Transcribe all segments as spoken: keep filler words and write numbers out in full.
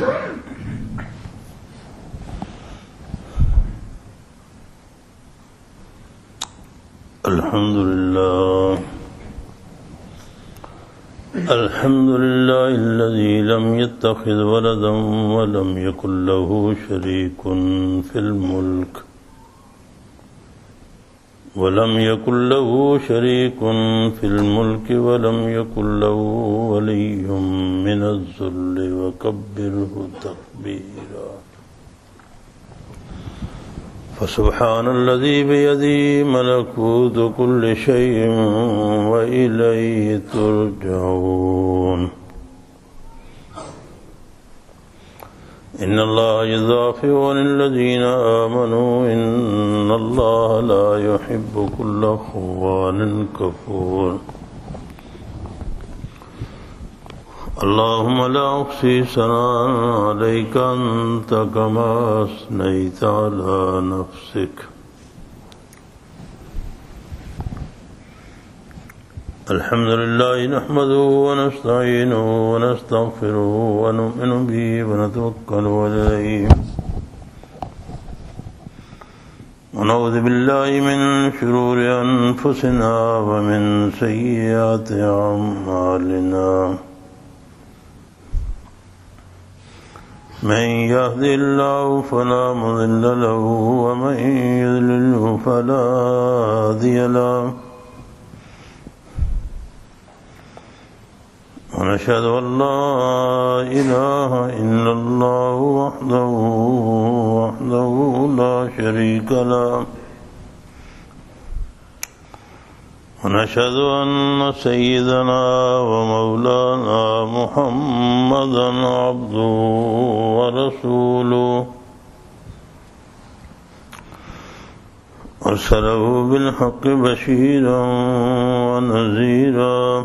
الحمد لله الحمد لله الذي لم يتخذ ولدا ولم يكن له شريك في الملك ولم يكن له شريك في الملك ولم يكن له ولي من الذل وكبره تكبيرا. فسبحان الذي بيده ملكوت كل شيء وإليه ترجعون. إن الله يدافع عن الذين آمنوا إن الله لا يحب كل خوان كفور. اللهم لا أحصي ثناء عليك أنت كما أثنيت على نفسك. الحمد لله نحمده ونستعينه ونستغفره ونؤمن به ونتوكل عليه ونعوذ بالله من شرور أنفسنا ومن سيئات أعمالنا. من يهد الله فلا مضل له ومن يضلل فلا هادي له. ونشهد أن لا إله إلا الله وحده وحده لا شريك له. ونشهد أن سيدنا ومولانا محمدا عبده ورسوله أرسله بالحق بشيرا ونذيرا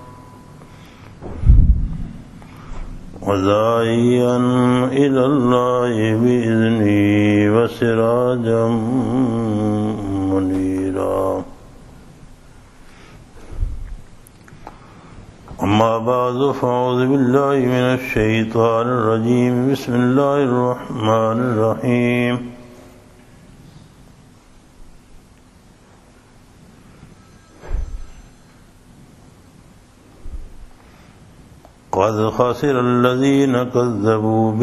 وداعيا إلى الله بإذنه وسراجا منيرا. أما بعد فأعوذ بالله من الشيطان الرجيم. بسم الله الرحمن الرحيم. قد خسر الذين كذبوا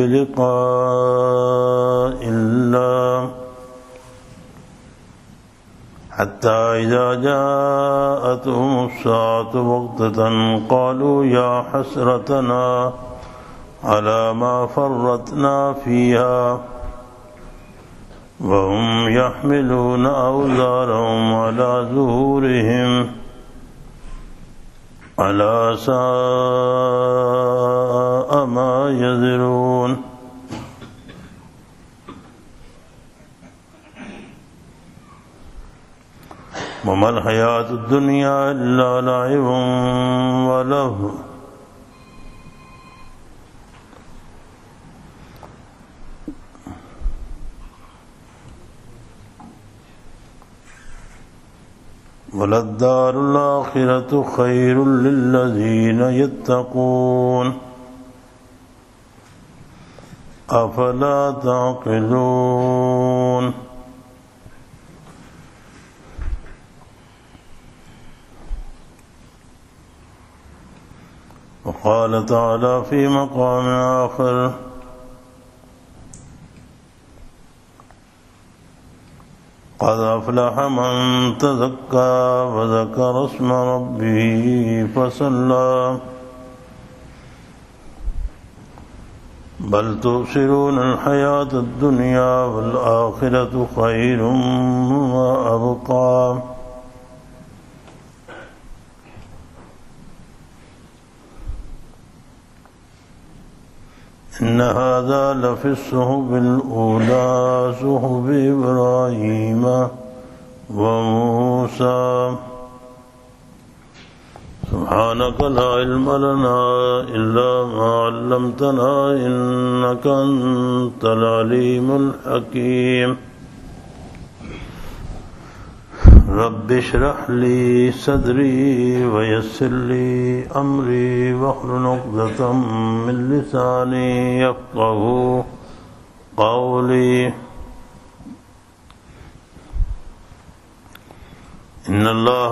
بلقاء الله حتى إذا جاءتهم الساعة بغتة قالوا يا حسرتنا على ما فرطنا فيها وهم يحملون أوزارهم على ظهورهم ألا ساء ما يزرون. وما الحياة الدنيا إلا لعب ولهو وللدار الآخرة خير للذين يتقون أفلا تعقلون. وقال تعالى في مقام آخر قد أفلح من تزكى وذكر اسم ربه فصلى بل تؤثرون الحياة الدنيا والآخرة خير وأبقى. إن هذا لفي الصحف الأولى صحف إبراهيم وموسى. سبحانك لا علم لنا إلا ما علمتنا إنك أنت العليم الحكيم. رب اشرح لي صدري ويسر لي أمري واحلل عقدة من لساني يفقهوا قولي إن الله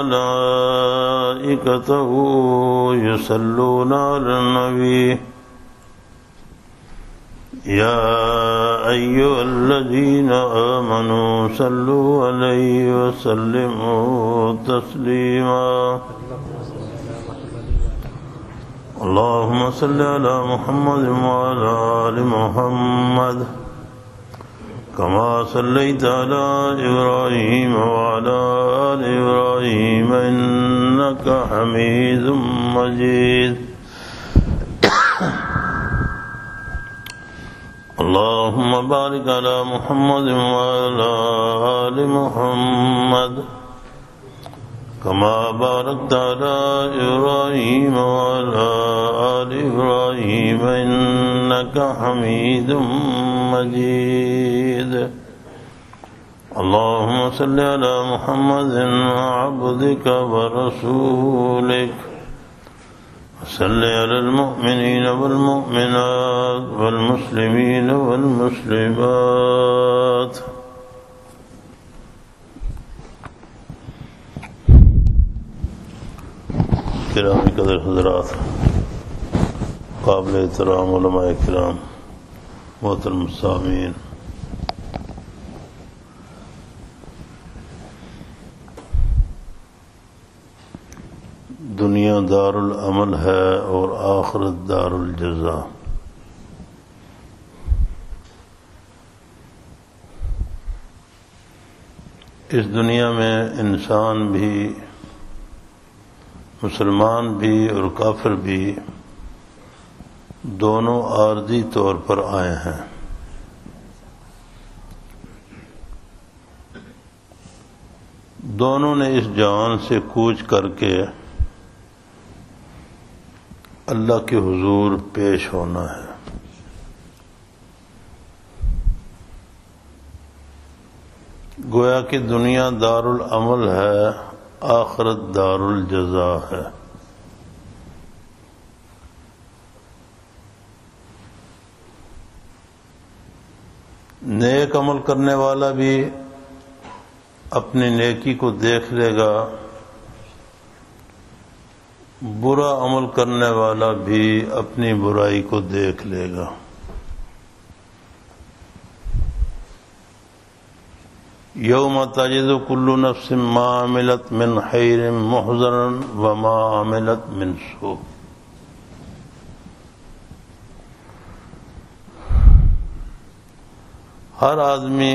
وملائكته يصلون على النبي يا أيها الذين آمنوا صلوا عليه وسلموا تسليما اللهم صل على محمد وعلى آل محمد كما صليت على إبراهيم وعلى آل إبراهيم إنك حميد مجيد اللهم بارك على محمد وعلى آل محمد كما باركت على إبراهيم وعلى آل إبراهيم إنك حميد مجيد اللهم صل على محمد عبدك ورسولك صل على المؤمنين والمؤمنات والمسلمين والمسلمات کرام قدر حضرات، قابل احترام علماء کرام، محترم سامعین، دنیا دار العمل ہے اور آخرت دار الجزا۔ اس دنیا میں انسان بھی، مسلمان بھی اور کافر بھی دونوں عارضی طور پر آئے ہیں۔ دونوں نے اس جہان سے کوچ کر کے اللہ کے حضور پیش ہونا ہے۔ گویا کہ دنیا دار العمل ہے، آخرت دار الجزا ہے۔ نیک عمل کرنے والا بھی اپنی نیکی کو دیکھ لے گا، برا عمل کرنے والا بھی اپنی برائی کو دیکھ لے گا۔ یوم تجد کل نفس ما عملت من خیر محضرا وما عملت من سوء۔ ہر آدمی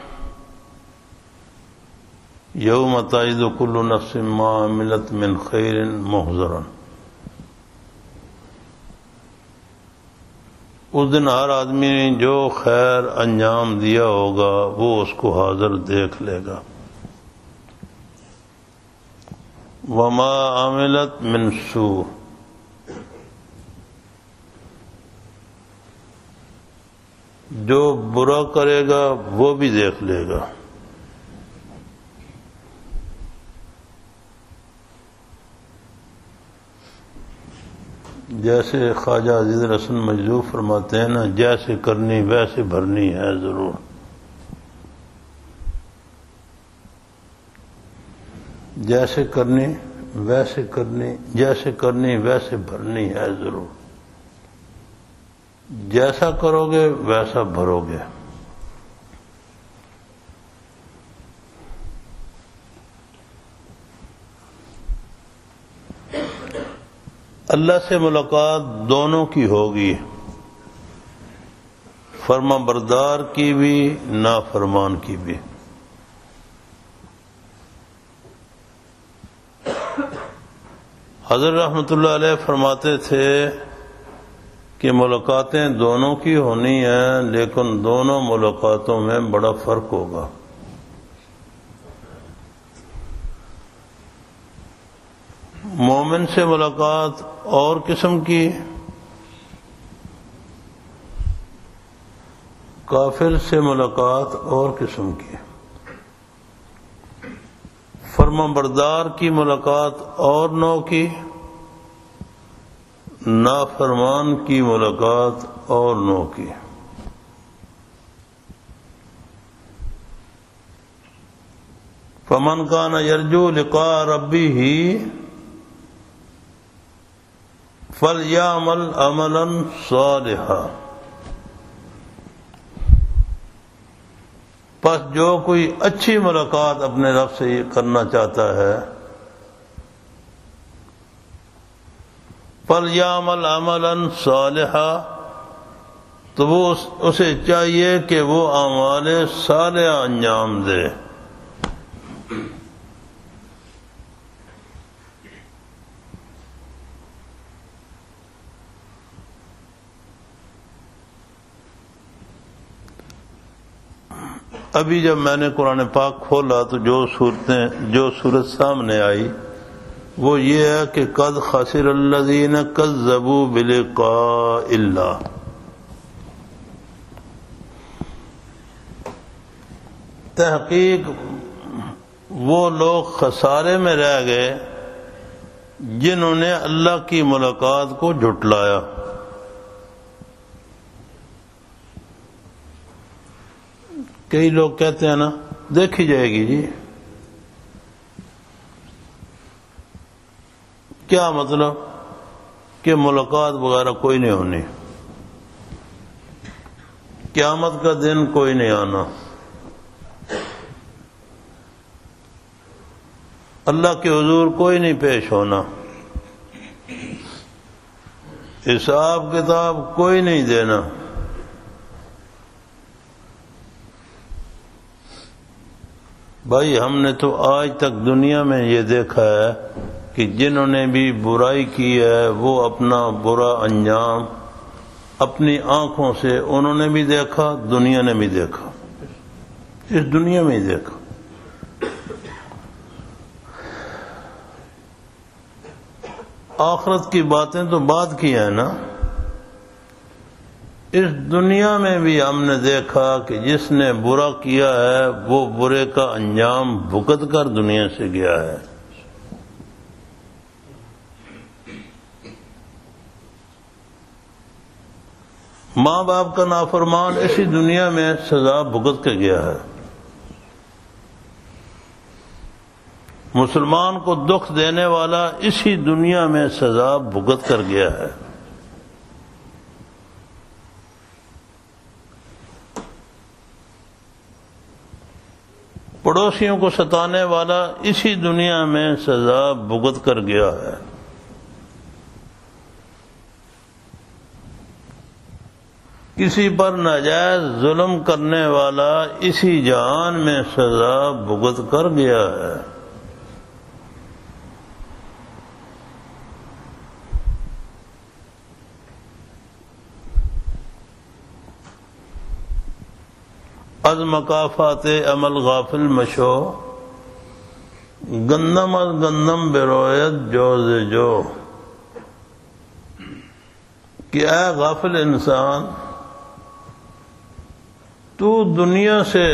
یوم تجد کل نفس ما عملت من خیر محضرا، اس دن ہر آدمی نے جو خیر انجام دیا ہوگا وہ اس کو حاضر دیکھ لے گا۔ وما عملت من سوء، جو برا کرے گا وہ بھی دیکھ لے گا۔ جیسے خواجہ عزیز رسن مجذوب فرماتے ہیں نا، جیسے کرنی ویسے بھرنی ہے ضرور۔ جیسے کرنی ویسے کرنی جیسے کرنی ویسے بھرنی ہے ضرور۔ جیسا کرو گے ویسا بھرو گے۔ اللہ سے ملاقات دونوں کی ہوگی، فرما بردار کی بھی، نافرمان کی بھی۔ حضرت رحمۃ اللہ علیہ فرماتے تھے کہ ملاقاتیں دونوں کی ہونی ہیں، لیکن دونوں ملاقاتوں میں بڑا فرق ہوگا۔ مومن سے ملاقات اور قسم کی، کافر سے ملاقات اور قسم کی۔ فرما بردار کی ملاقات اور نوع کی، نافرمان کی ملاقات اور نوع کی۔ فمن کان یرجو لقاء ربہ فلیعمل عملا صالحا، پس جو کوئی اچھی ملاقات اپنے رب سے کرنا چاہتا ہے فلیعمل عملا صالحا، تو وہ اسے چاہیے کہ وہ اعمال صالحہ انجام دے۔ ابھی جب میں نے قرآن پاک کھولا تو جو صورتیں جو صورت سامنے آئی وہ یہ ہے کہ قد خسر الذین کذبوا بلقاء اللہ، تحقیق وہ لوگ خسارے میں رہ گئے جنہوں نے اللہ کی ملاقات کو جھٹلایا۔ کئی لوگ کہتے ہیں نا دیکھی جائے گی جی، کیا مطلب کہ ملاقات وغیرہ کوئی نہیں ہونی، قیامت کا دن کوئی نہیں آنا، اللہ کے حضور کوئی نہیں پیش ہونا، حساب کتاب کوئی نہیں دینا۔ بھائی ہم نے تو آج تک دنیا میں یہ دیکھا ہے کہ جنہوں نے بھی برائی کی ہے وہ اپنا برا انجام اپنی آنکھوں سے انہوں نے بھی دیکھا، دنیا نے بھی دیکھا، اس دنیا میں ہی دیکھا۔ آخرت کی باتیں تو بعد کی ہیں نا، اس دنیا میں بھی ہم نے دیکھا کہ جس نے برا کیا ہے وہ برے کا انجام بھگت کر دنیا سے گیا ہے۔ ماں باپ کا نافرمان اسی دنیا میں سزا بھگت کے گیا ہے، مسلمان کو دکھ دینے والا اسی دنیا میں سزا بھگت کر گیا ہے۔ پڑوسیوں کو ستانے والا اسی دنیا میں سزا بھگت کر گیا ہے۔ کسی پر ناجائز ظلم کرنے والا اسی جہان میں سزا بھگت کر گیا ہے۔ از مکافات عمل غافل مشو، گندم از گندم برویت جو ز جو، کہ اے غافل انسان تو دنیا سے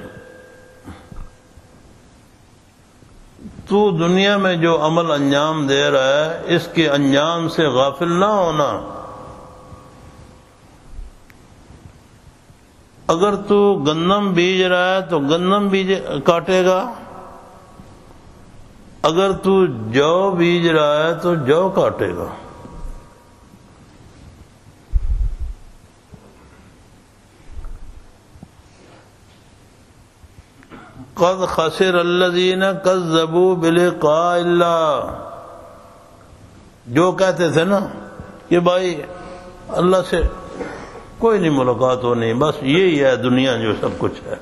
تو دنیا میں جو عمل انجام دے رہا ہے اس کے انجام سے غافل نہ ہونا۔ اگر تو گندم بیج رہا ہے تو گندم بیج کاٹے گا، اگر تو جو بیج رہا ہے تو جو کاٹے گا۔ قد خسر الذین کذبوا بلقاء اللہ، جو کہتے تھے نا کہ بھائی اللہ سے کوئی نہیں ملاقات ہونی، بس یہی ہے دنیا جو سب کچھ ہے۔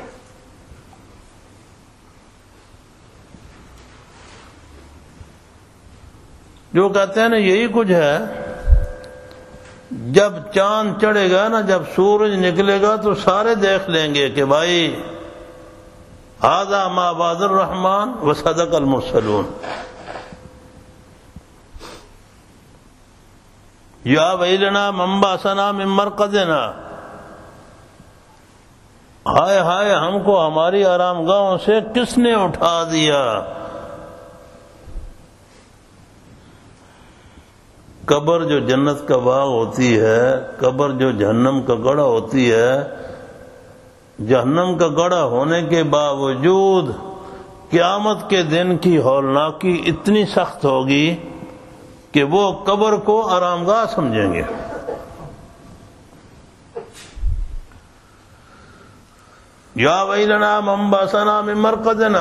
جو کہتے ہیں نا یہی کچھ ہے، جب چاند چڑھے گا نا، جب سورج نکلے گا تو سارے دیکھ لیں گے کہ بھائی ھذا ما وعد الرحمن وصدق المرسلون۔ یا ویلنا من بعثنا من مرقدنا، ہائے ہائے ہم کو ہماری آرام گاہوں سے کس نے اٹھا دیا. قبر جو جنت کا باغ ہوتی ہے، قبر جو جہنم کا گڑھا ہوتی ہے، جہنم کا گڑھا ہونے کے باوجود قیامت کے دن کی ہولناکی اتنی سخت ہوگی کہ وہ قبر کو آرام گاہ سمجھیں گے. یا ویلنا من بعثنا من مرقدنا،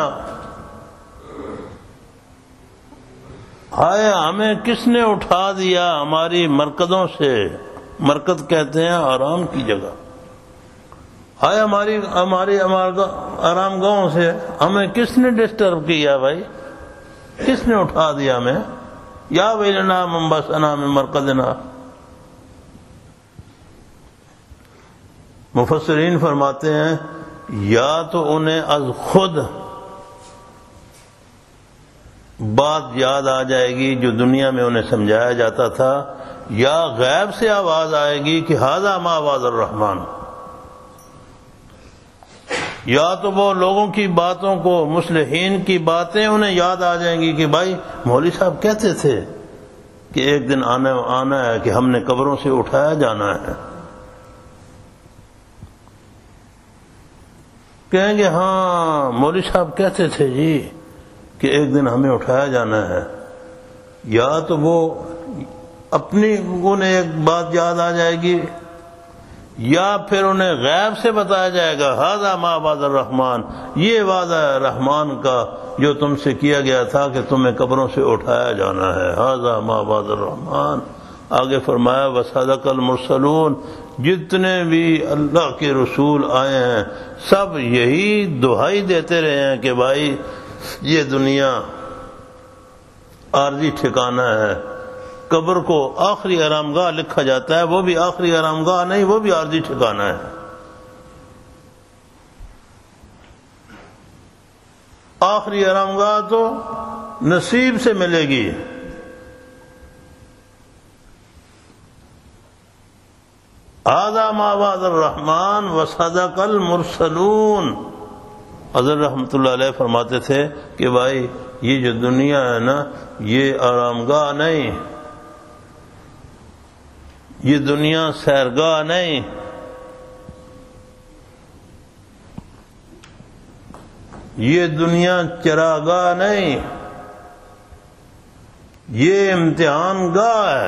ہائے ہمیں کس نے اٹھا دیا ہماری مرکزوں سے. مرکز کہتے ہیں آرام کی جگہ. ہائے ہماری ہماری آرام گاہوں سے ہمیں کس نے ڈسٹرب کیا بھائی، کس نے اٹھا دیا ہمیں. یا ویلنا من بعثنا من مرقدنا. مفسرین فرماتے ہیں یا تو انہیں از خود بات یاد آ جائے گی جو دنیا میں انہیں سمجھایا جاتا تھا، یا غیب سے آواز آئے گی کہ ھذا ما وعد الرحمن. یا تو وہ لوگوں کی باتوں کو، مصلحین کی باتیں انہیں یاد آ جائیں گی کہ بھائی مولوی صاحب کہتے تھے کہ ایک دن آنا آنا ہے کہ ہم نے قبروں سے اٹھایا جانا ہے. کہیں گے ہاں مولوی صاحب کہتے تھے جی کہ ایک دن ہمیں اٹھایا جانا ہے. یا تو وہ اپنی انہیں ایک بات یاد آ جائے گی، یا پھر انہیں غیب سے بتایا جائے گا ھذا ما وعد الرحمن، یہ وعدہ ہے رحمان کا جو تم سے کیا گیا تھا کہ تمہیں قبروں سے اٹھایا جانا ہے. ھذا ما وعد الرحمن. آگے فرمایا وصدق المرسلون، جتنے بھی اللہ کے رسول آئے ہیں سب یہی دہائی دیتے رہے ہیں کہ بھائی یہ دنیا عارضی ٹھکانہ ہے. قبر کو آخری آرام گاہ لکھا جاتا ہے، وہ بھی آخری آرام گاہ نہیں، وہ بھی عارضی ٹھکانہ ہے. آخری آرام گاہ تو نصیب سے ملے گی. ھذا ما وعد الرحمن وصدق المرسلون. حضرت رحمۃ اللہ علیہ فرماتے تھے کہ بھائی یہ جو دنیا ہے نا یہ آرام گاہ نہیں، یہ دنیا سیرگاہ نہیں، یہ دنیا چراگاہ نہیں، یہ امتحان گاہ ہے.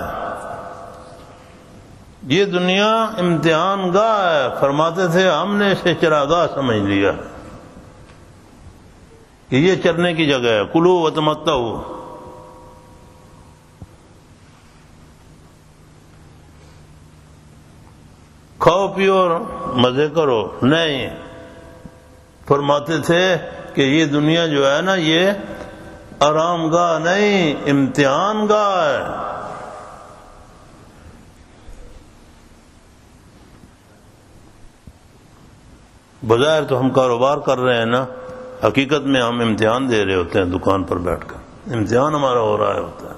یہ دنیا امتحان گاہ ہے. فرماتے تھے ہم نے اسے چراگاہ سمجھ لیا کہ یہ چرنے کی جگہ ہے. کلو وتمتعوا، کھاؤ پیو اور مزے کرو. نہیں، فرماتے تھے کہ یہ دنیا جو ہے نا یہ آرام گاہ نہیں، امتحان گاہ ہے. بظاہر تو ہم کاروبار کر رہے ہیں نا، حقیقت میں ہم امتحان دے رہے ہوتے ہیں دکان پر بیٹھ کر. امتحان ہمارا ہو رہا ہوتا ہے.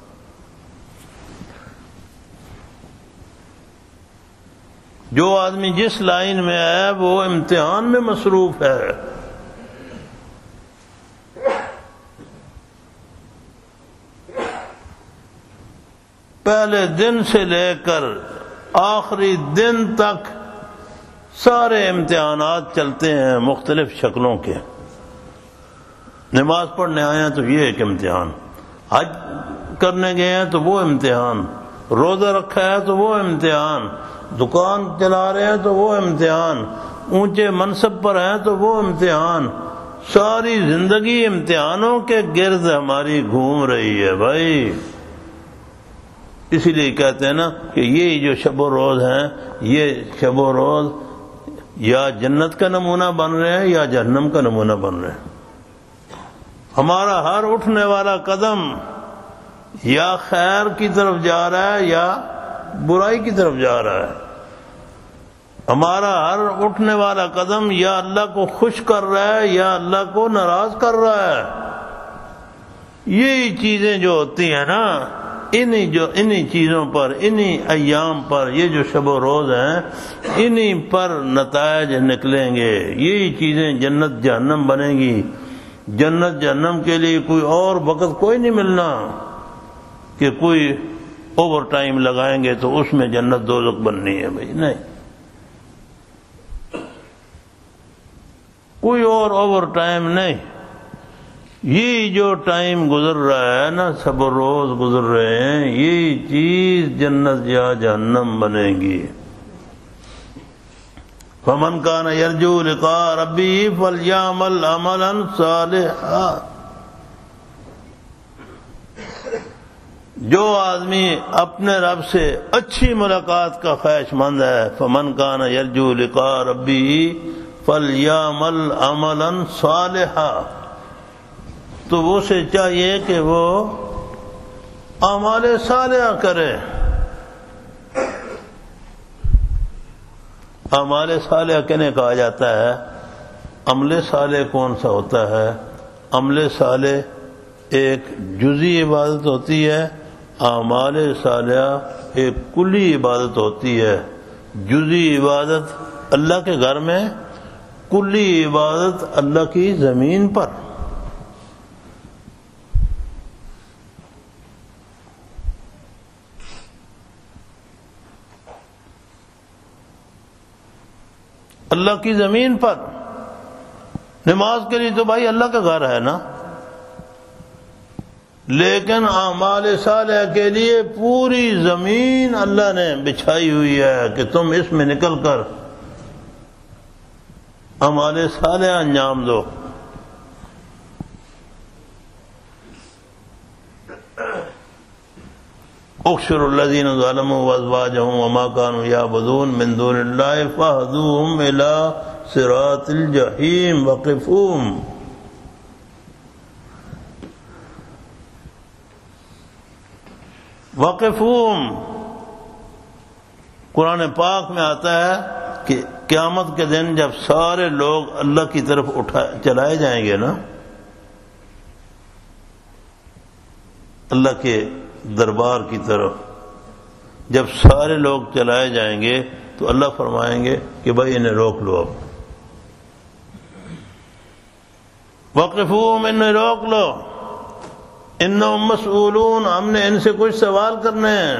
جو آدمی جس لائن میں ہے وہ امتحان میں مصروف ہے. پہلے دن سے لے کر آخری دن تک سارے امتحانات چلتے ہیں مختلف شکلوں کے. نماز پڑھنے آئے ہیں تو یہ ایک امتحان، حج کرنے گئے ہیں تو وہ امتحان، روزہ رکھا ہے تو وہ امتحان، دکان چلا رہے ہیں تو وہ امتحان، اونچے منصب پر ہیں تو وہ امتحان. ساری زندگی امتحانوں کے گرد ہماری گھوم رہی ہے بھائی. اسی لیے کہتے ہیں نا کہ یہ جو شب و روز ہیں یہ شب و روز یا جنت کا نمونہ بن رہے ہیں یا جہنم کا نمونہ بن رہے ہیں. ہمارا ہر اٹھنے والا قدم یا خیر کی طرف جا رہا ہے یا برائی کی طرف جا رہا ہے. ہمارا ہر اٹھنے والا قدم یا اللہ کو خوش کر رہا ہے یا اللہ کو ناراض کر رہا ہے. یہی چیزیں جو ہوتی ہیں نا انہی جو انہی چیزوں پر، انہی ایام پر، یہ جو شب و روز ہیں، انہی پر نتائج نکلیں گے. یہی چیزیں جنت جہنم بنے گی. جنت جہنم کے لیے کوئی اور وقت کوئی نہیں ملنا کہ کوئی اوور ٹائم لگائیں گے تو اس میں جنت دوزخ بننی ہے. بھائی نہیں، کوئی اور اوور ٹائم نہیں. یہ جو ٹائم گزر رہا ہے نا، سب روز گزر رہے ہیں، یہ چیز جنت یا جہنم بنے گی. فمن کان یرجو لقاء ربہ فلیعمل عملا صالحا. جو آدمی اپنے رب سے اچھی ملاقات کا خواہش مند ہے، فمن کان یرجو لقاء ربہ فلیعمل عملا صالحا، تو وہ سے چاہیے کہ وہ اعمال صالحہ کرے. اعمال صالحہ کہنے کہا جاتا ہے؟ عمل صالح کون سا ہوتا ہے؟ عمل صالح ایک جزئی عبادت ہوتی ہے، اعمال صالحہ ایک کلی عبادت ہوتی ہے. جزئی عبادت اللہ کے گھر میں، کلی عبادت اللہ کی زمین پر. اللہ کی زمین پر نماز کے لیے تو بھائی اللہ کا گھر ہے نا، لیکن اعمال صالحہ کے لیے پوری زمین اللہ نے بچھائی ہوئی ہے کہ تم اس میں نکل کر اعمال صالحہ انجام دو. احشروا الذین ظلموا وازواجهم وما كانوا يعبدون من دون الله فاهدوهم الى صراط الجحیم وقفوهم. وقفوهم قرآن پاک میں آتا ہے کہ قیامت کے دن جب سارے لوگ اللہ کی طرف اٹھا چلائے جائیں گے نا، اللہ کے دربار کی طرف جب سارے لوگ چلائے جائیں گے تو اللہ فرمائیں گے کہ بھائی انہیں روک لو. اب وقفوہم، انہیں روک لو، انہم مسئولون، ہم نے ان سے کچھ سوال کرنے ہیں.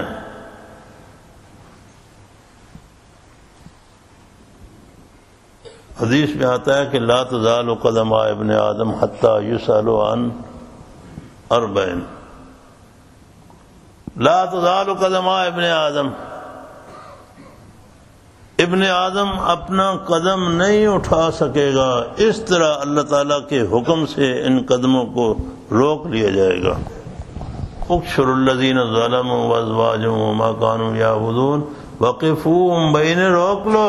حدیث میں آتا ہے کہ لا تزال قدم ابن آدم حتی یسأل عن اربعین. لا تزال قدم ابن آدم، ابن آدم اپنا قدم نہیں اٹھا سکے گا، اس طرح اللہ تعالیٰ کے حکم سے ان قدموں کو روک لیا جائے گا. احشروا الذین ظلموا وازواجهم وما كانوا يعبدون وقفوهم، بین روک لو.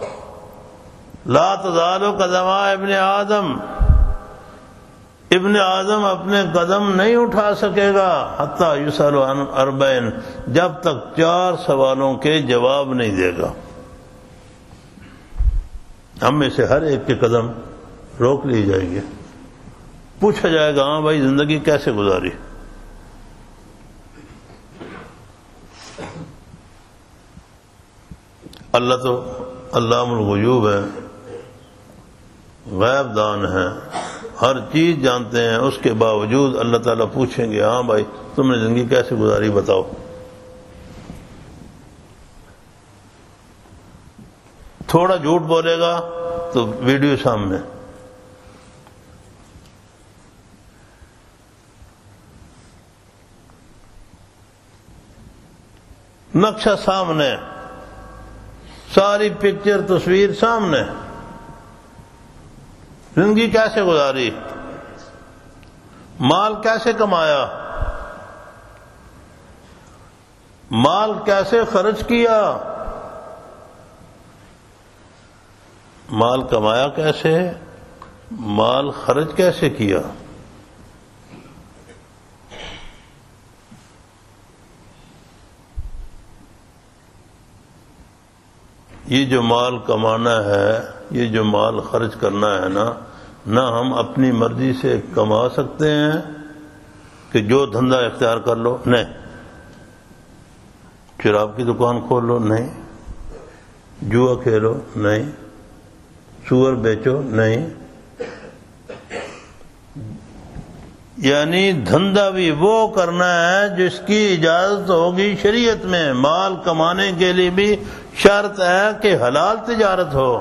لا تزال قدم ابن آدم، ابن آدم اپنے قدم نہیں اٹھا سکے گا حتی یسأل عن اربعین، جب تک چار سوالوں کے جواب نہیں دے گا. ہم میں سے ہر ایک کے قدم روک لیے جائیں گے، پوچھا جائے گا ہاں بھائی زندگی کیسے گزاری. اللہ تو علام الغیوب ہے، غیب دان ہے، ہر چیز جانتے ہیں. اس کے باوجود اللہ تعالیٰ پوچھیں گے ہاں بھائی تم نے زندگی کیسے گزاری بتاؤ. تھوڑا جھوٹ بولے گا تو ویڈیو سامنے، نقشہ سامنے، ساری پکچر تصویر سامنے. زندگی کیسے گزاری، مال کیسے کمایا، مال کیسے خرچ کیا، مال کمایا کیسے، مال خرچ کیسے کیا. یہ جو مال کمانا ہے، یہ جو مال خرچ کرنا ہے نا، نہ ہم اپنی مرضی سے کما سکتے ہیں کہ جو دھندا اختیار کر لو، نہیں. شراب کی دکان کھولو نہیں، جوا کھیلو نہیں، سور بیچو نہیں، یعنی دھندا بھی وہ کرنا ہے جس کی اجازت ہوگی شریعت میں۔ مال کمانے کے لیے بھی شرط ہے کہ حلال تجارت ہو۔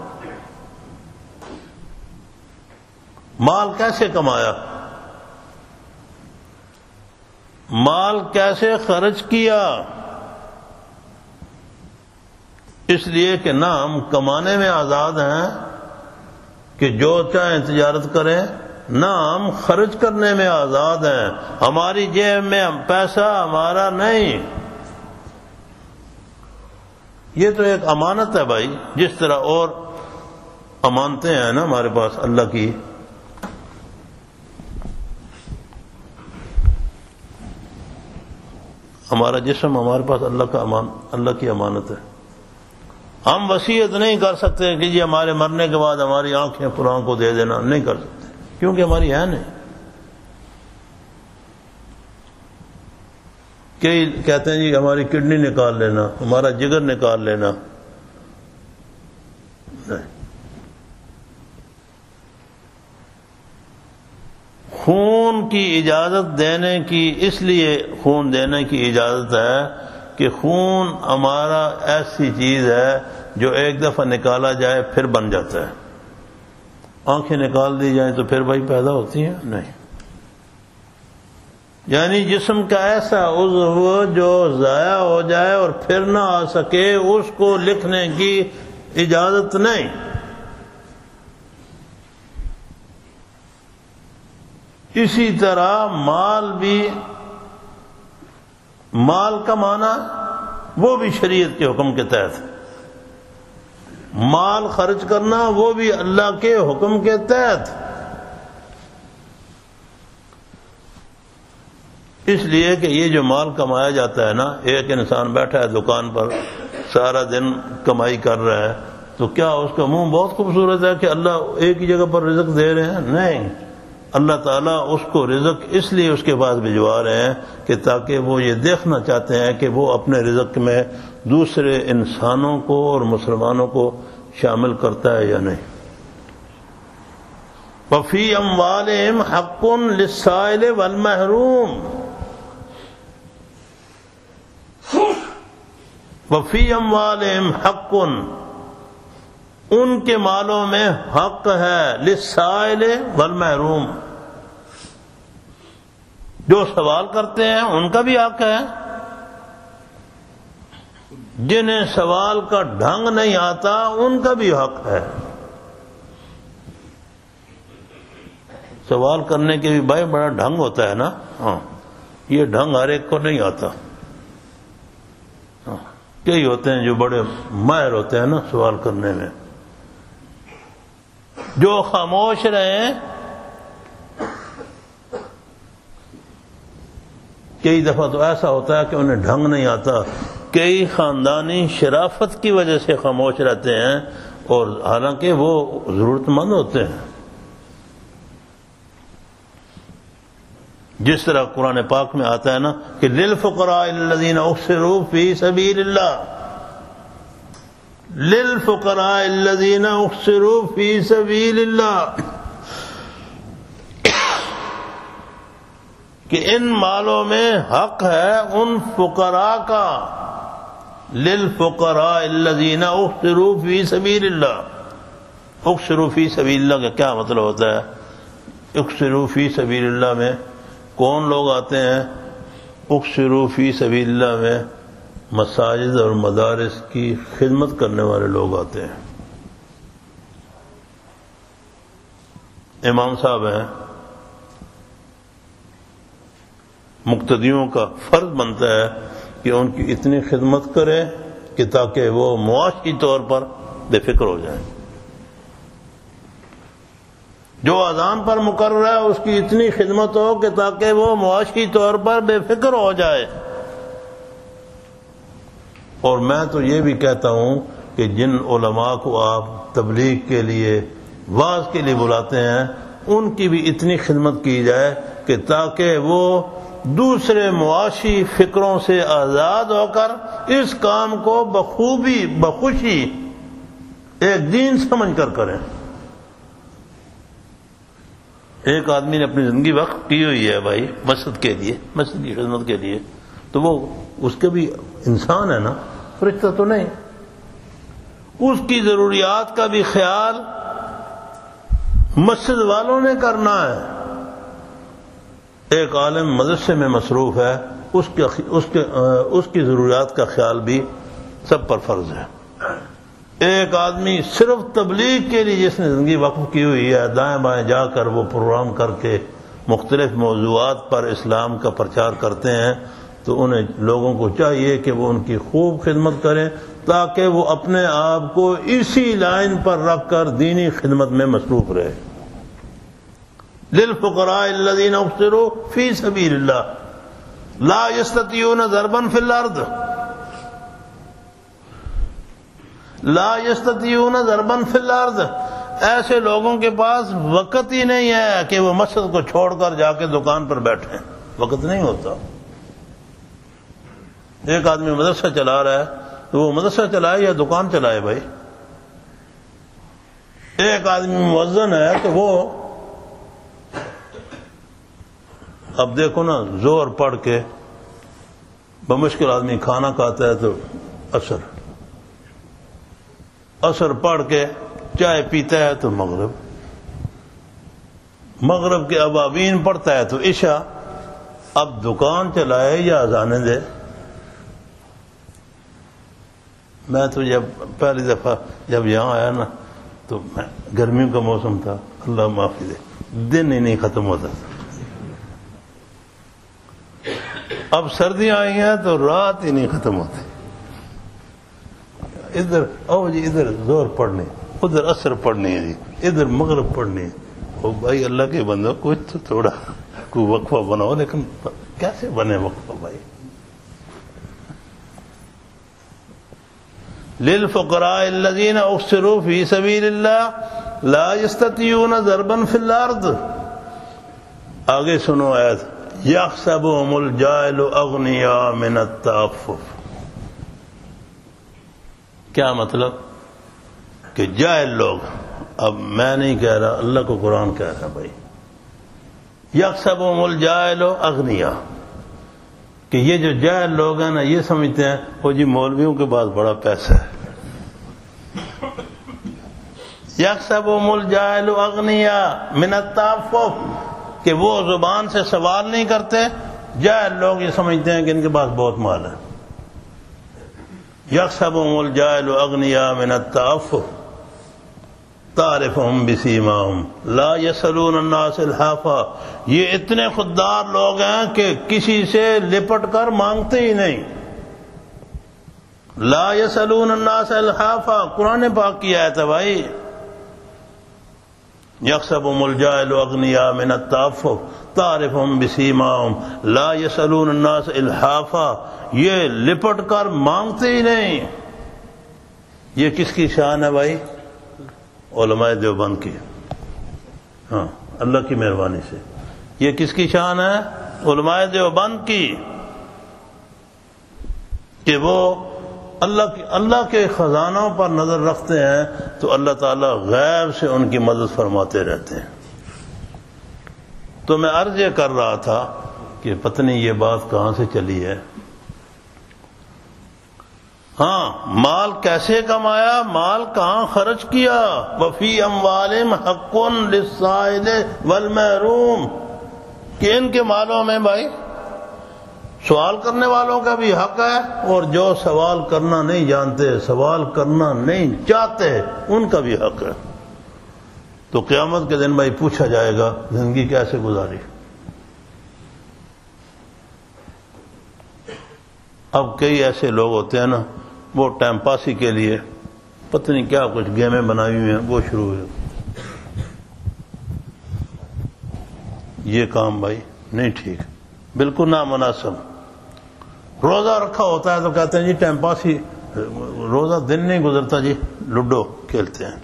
مال کیسے کمایا، مال کیسے خرچ کیا؟ اس لیے کہ نہ ہم کمانے میں آزاد ہیں کہ جو چاہیں تجارت کریں، نہ ہم خرچ کرنے میں آزاد ہیں، ہماری جیب میں پیسہ ہمارا نہیں۔ یہ تو ایک امانت ہے بھائی، جس طرح اور امانتیں ہیں نا ہمارے پاس اللہ کی۔ ہمارا جسم ہمارے پاس اللہ کا امان اللہ کی امانت ہے۔ ہم وصیت نہیں کر سکتے کہ جی ہمارے مرنے کے بعد ہماری آنکھیں فلاں کو دے دینا، نہیں کر سکتے کیونکہ ہماری ہے نہیں۔ کئی کہتے ہیں جی ہماری کڈنی نکال لینا، ہمارا جگر نکال لینا، نہیں۔ خون کی اجازت دینے کی، اس لیے خون دینے کی اجازت ہے کہ خون ہمارا ایسی چیز ہے جو ایک دفعہ نکالا جائے پھر بن جاتا ہے۔ آنکھیں نکال دی جائیں تو پھر بھائی پیدا ہوتی ہیں نہیں۔ یعنی جسم کا ایسا عضو جو ضائع ہو جائے اور پھر نہ آ سکے، اس کو لکھنے کی اجازت نہیں۔ اسی طرح مال بھی، مال کمانا وہ بھی شریعت کے حکم کے تحت، مال خرچ کرنا وہ بھی اللہ کے حکم کے تحت۔ اس لیے کہ یہ جو مال کمایا جاتا ہے نا، ایک انسان بیٹھا ہے دکان پر سارا دن کمائی کر رہا ہے، تو کیا اس کا منہ بہت خوبصورت ہے کہ اللہ ایک ہی جگہ پر رزق دے رہے ہیں؟ نہیں، اللہ تعالیٰ اس کو رزق اس لیے اس کے پاس بھجوا رہے ہیں کہ تاکہ وہ یہ دیکھنا چاہتے ہیں کہ وہ اپنے رزق میں دوسرے انسانوں کو اور مسلمانوں کو شامل کرتا ہے یا نہیں۔ وَفِي أَمْوَالِهِمْ حَقٌّ لِلسَّائِلِ وَالْمَحْرُومِ، وَفِي أَمْوَالِهِمْ حَقٌّ، ان کے مالوں میں حق ہے، للسائل والمحروم، جو سوال کرتے ہیں ان کا بھی حق ہے، جنہیں سوال کا ڈھنگ نہیں آتا ان کا بھی حق ہے۔ سوال کرنے کے بھی بھائی بڑا ڈھنگ ہوتا ہے نا، ہاں یہ ڈھنگ ہر ایک کو نہیں آتا، ہاں کئی ہوتے ہیں جو بڑے ماہر ہوتے ہیں نا سوال کرنے میں، جو خاموش رہیں۔ کئی دفعہ تو ایسا ہوتا ہے کہ انہیں ڈھنگ نہیں آتا، کئی خاندانی شرافت کی وجہ سے خاموش رہتے ہیں اور حالانکہ وہ ضرورت مند ہوتے ہیں۔ جس طرح قرآن پاک میں آتا ہے نا کہ للفقراء الذین احصروا فی سبیل اللہ، للفقراء الذین احصروا فی سبیل اللہ، کہ ان مالوں میں حق ہے ان فقراء کا، للفقراء الذین احصروا فی سبیل اللہ۔ احصروا فی سبیل اللہ کا کیا مطلب ہوتا ہے؟ احصروا فی سبیل اللہ میں کون لوگ آتے ہیں؟ احصروا فی سبیل اللہ میں مساجد اور مدارس کی خدمت کرنے والے لوگ آتے ہیں۔ امام صاحب ہیں، مقتدیوں کا فرض بنتا ہے کہ ان کی اتنی خدمت کرے کہ تاکہ وہ معاشی طور پر بے فکر ہو جائیں۔ جو اذان پر مقرر ہے اس کی اتنی خدمت ہو کہ تاکہ وہ معاشی طور پر بے فکر ہو جائے۔ اور میں تو یہ بھی کہتا ہوں کہ جن علماء کو آپ تبلیغ کے لیے، واعظ کے لیے بلاتے ہیں، ان کی بھی اتنی خدمت کی جائے کہ تاکہ وہ دوسرے معاشی فکروں سے آزاد ہو کر اس کام کو بخوبی بخوشی ایک دین سمجھ کر کریں۔ ایک آدمی نے اپنی زندگی وقف کی ہوئی ہے بھائی مسجد کے لیے، مسجد کی خدمت کے لیے، تو وہ اس کے بھی انسان ہے نا، فرشتہ تو نہیں، اس کی ضروریات کا بھی خیال مسجد والوں نے کرنا ہے۔ ایک عالم مدرسے میں مصروف ہے، اس کے اس کے اس کی ضروریات کا خیال بھی سب پر فرض ہے۔ ایک آدمی صرف تبلیغ کے لیے جس نے زندگی وقف کی ہوئی ہے، دائیں بائیں جا کر وہ پروگرام کر کے مختلف موضوعات پر اسلام کا پرچار کرتے ہیں، تو انہیں لوگوں کو چاہیے کہ وہ ان کی خوب خدمت کریں تاکہ وہ اپنے آپ کو اسی لائن پر رکھ کر دینی خدمت میں مصروف رہے۔ للفقراء الذین احصروا فی سبیل اللہ لا یستطیعون ضربا فی الارض لا یستطیعون ضربا فی الارض، ایسے لوگوں کے پاس وقت ہی نہیں ہے کہ وہ مسجد کو چھوڑ کر جا کے دکان پر بیٹھیں، وقت نہیں ہوتا۔ ایک آدمی مدرسہ چلا رہا ہے تو وہ مدرسہ چلائے یا دکان چلائے بھائی؟ ایک آدمی مؤذن ہے تو وہ اب دیکھو نا، زور پڑھ کے بمشکل آدمی کھانا کھاتا ہے تو عصر عصر پڑھ کے چائے پیتا ہے تو مغرب مغرب کے ابابین پڑھتا ہے تو عشاء۔ اب دکان چلائے یا اذانیں دے؟ میں تو جب پہلی دفعہ جب یہاں آیا نا تو میں گرمیوں کا موسم تھا، اللہ معافی دے، دن ہی نہیں ختم ہوتا تھا۔ اب سردیاں آئی ہیں تو رات ہی نہیں ختم ہوتی۔ ادھر او جی ادھر زور پڑھنے، ادھر عصر پڑھنی ہے جی، ادھر مغرب پڑھنی ہے۔ او بھائی اللہ کے بندو کچھ تو تھوڑا کوئی وقفہ بناؤ، لیکن کیسے بنے وقفہ بھائی؟ للفقراء الذین احصروا فی سبیل اللہ لا یستطیعون ضربا فی الارض۔ آگے سنو آیت، یحسبهم الجاہل اغنیاء من التعفف۔ کیا مطلب؟ کہ جاہل لوگ، اب میں نہیں کہہ رہا، اللہ کو قرآن کہہ رہا بھائی، یحسبهم الجاہل اغنیاء، کہ یہ جو جاہل لوگ ہیں نا یہ سمجھتے ہیں وہ جی مولویوں کے پاس بڑا پیسہ ہے۔ یحسبهم الجاہل اغنیاء من التعفف، کہ وہ زبان سے سوال نہیں کرتے، جاہل لوگ یہ سمجھتے ہیں کہ ان کے پاس بہت مال ہے۔ یحسبهم الجاہل اغنیاء من التعفف تعرفهم بسیماهم لا یسألون الناس الحافا، یہ اتنے خوددار لوگ ہیں کہ کسی سے لپٹ کر مانگتے ہی نہیں۔ لا یسألون الناس الحافا قرآن پاک کی آیت ہے بھائی۔ یحسبهم الجاہل اغنیاء من التعفف تعرفهم بسیماهم لا یسألون الناس الحافا، یہ لپٹ کر مانگتے ہی نہیں۔ یہ کس کی شان ہے بھائی؟ علماء دیوبند کی، ہاں اللہ کی مہربانی سے۔ یہ کس کی شان ہے؟ علماء دیوبند کی، کہ وہ اللہ کی اللہ کے خزانوں پر نظر رکھتے ہیں تو اللہ تعالیٰ غیب سے ان کی مدد فرماتے رہتے ہیں۔ تو میں عرض یہ کر رہا تھا کہ پتہ نہیں یہ بات کہاں سے چلی ہے۔ ہاں، مال کیسے کمایا، مال کہاں خرچ کیا؟ وفی اموالہم حق للسائل والمحروم، کہ ان کے مالوں میں بھائی سوال کرنے والوں کا بھی حق ہے، اور جو سوال کرنا نہیں جانتے، سوال کرنا نہیں چاہتے، ان کا بھی حق ہے۔ تو قیامت کے دن بھائی پوچھا جائے گا زندگی کیسے گزاری۔ اب کئی ایسے لوگ ہوتے ہیں نا، وہ ٹائم پاسی کے لیے پتہ نہیں کیا کچھ گیمیں بنائی ہوئی ہیں، وہ شروع ہوئے۔ یہ کام بھائی نہیں ٹھیک، بالکل نامناسب۔ روزہ رکھا ہوتا ہے تو کہتے ہیں جی ٹائم پاس ہی، روزہ دن نہیں گزرتا جی لوڈو کھیلتے ہیں،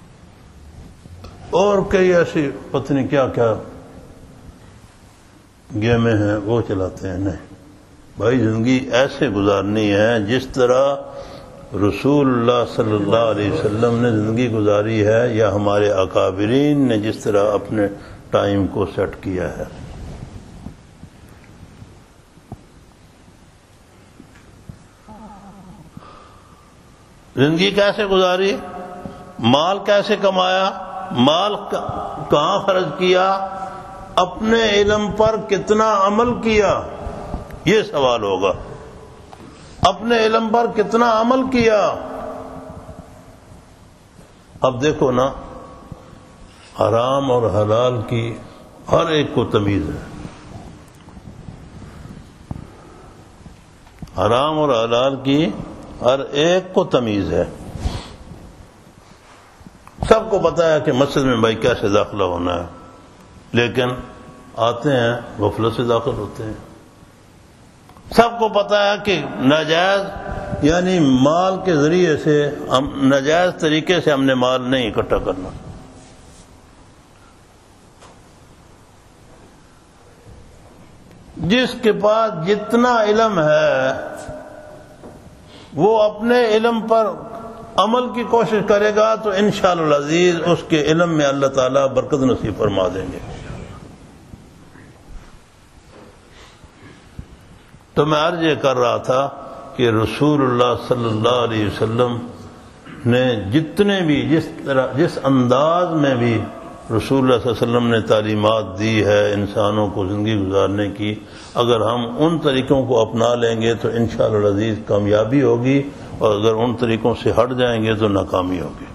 اور کئی ایسی پتہ نہیں کیا کیا گیمیں ہیں وہ چلاتے ہیں. نہیں بھائی، زندگی ایسے گزارنی ہے جس طرح رسول اللہ صلی اللہ علیہ وسلم نے زندگی گزاری ہے، یا ہمارے اکابرین نے جس طرح اپنے ٹائم کو سیٹ کیا ہے. زندگی کیسے گزاری، مال کیسے کمایا، مال کہاں خرچ کیا، اپنے علم پر کتنا عمل کیا، یہ سوال ہوگا. اپنے علم پر کتنا عمل کیا. اب دیکھو نا، حرام اور حلال کی ہر ایک کو تمیز ہے. حرام اور حلال کی ہر ایک کو تمیز ہے. سب کو پتا ہے کہ مسجد میں بھائی کیسے داخلہ ہونا ہے، لیکن آتے ہیں غفلت سے داخل ہوتے ہیں. سب کو پتا ہے کہ ناجائز یعنی مال کے ذریعے سے ہم ناجائز طریقے سے ہم نے مال نہیں اکٹھا کرنا. جس کے پاس جتنا علم ہے وہ اپنے علم پر عمل کی کوشش کرے گا تو انشاءاللہ العزیز اس کے علم میں اللہ تعالیٰ برکت نصیب فرما دیں گے. تو میں عرض یہ کر رہا تھا کہ رسول اللہ صلی اللہ علیہ وسلم نے جتنے بھی جس طرح جس انداز میں بھی رسول اللہ صلی اللہ علیہ وسلم نے تعلیمات دی ہے انسانوں کو زندگی گزارنے کی، اگر ہم ان طریقوں کو اپنا لیں گے تو انشاءاللہ العزیز کامیابی ہوگی، اور اگر ان طریقوں سے ہٹ جائیں گے تو ناکامی ہوگی.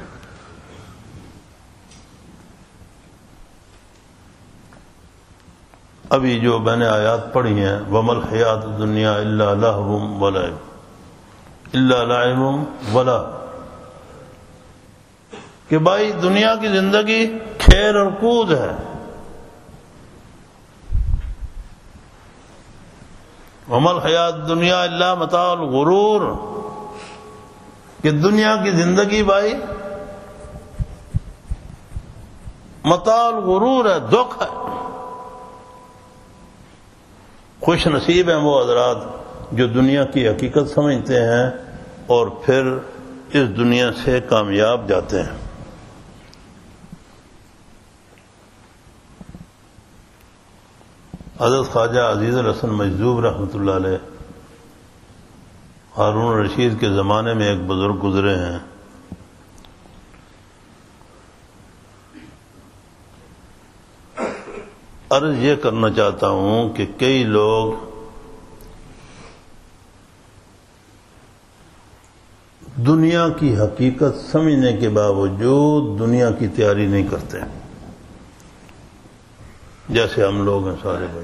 ابھی جو میں نے آیات پڑھی ہیں، وَمَا الْحَيَاةُ الدُّنْيَا إِلَّا لَهْوٌ وَلَعِبٌ إِلَّا لَعِبٌ وَلَا، کہ بھائی دنیا کی زندگی کھیل اور کود ہے. وَمَا الْحَيَاةُ الدُّنْيَا إِلَّا مَتَاعُ الْغُرُورِ، کہ دنیا کی زندگی بھائی متاع الغرور ہے، دکھ ہے. خوش نصیب ہیں وہ حضرات جو دنیا کی حقیقت سمجھتے ہیں اور پھر اس دنیا سے کامیاب جاتے ہیں. حضرت خواجہ عزیز الحسن مجذوب رحمۃ اللہ علیہ ہارون رشید کے زمانے میں ایک بزرگ گزرے ہیں. عرض یہ کرنا چاہتا ہوں کہ کئی لوگ دنیا کی حقیقت سمجھنے کے باوجود دنیا کی تیاری نہیں کرتے، جیسے ہم لوگ ہیں سارے بھائی.